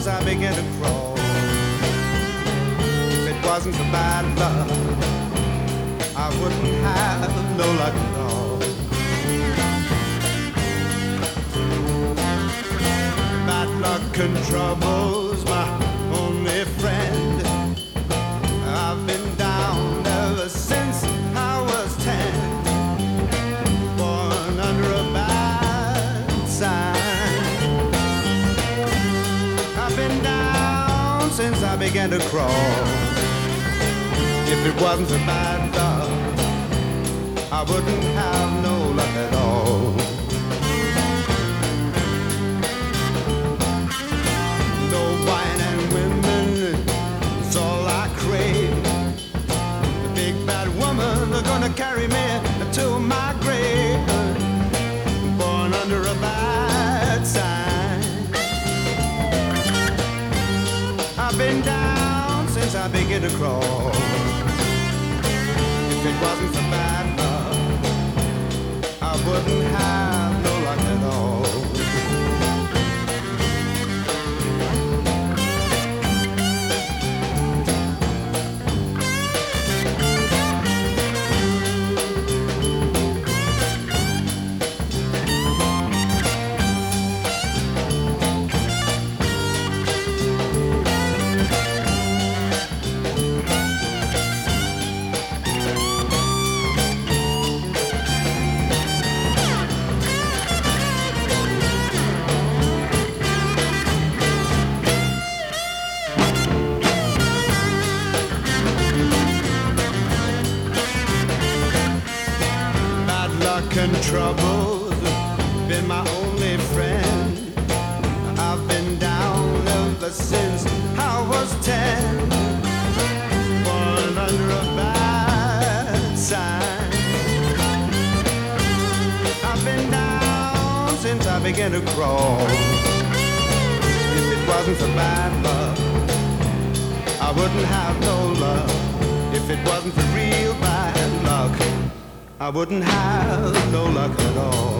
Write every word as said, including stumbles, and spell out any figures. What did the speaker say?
since I began to crawl. If it wasn't for bad luck, I wouldn't have no luck at all. Bad luck and trouble's my only friend. I've been down ever since I was ten, born under a bad sign. I've been down since I began to crawl. If it wasn't for bad luck, I wouldn't have no luck at all. No wine and women, it's all I crave. The big bad woman, they're gonna carry me to my grave, born under a bad sign. I've been down since I began to crawl. If it wasn't for bad luck, I wouldn't have no luck at all. And trouble's been my only friend. I've been down ever since I was ten, born under a bad sign. I've been down since I began to crawl. If it wasn't for bad luck, I wouldn't have no luck. If it wasn't for real bad luck, I wouldn't have no luck at all.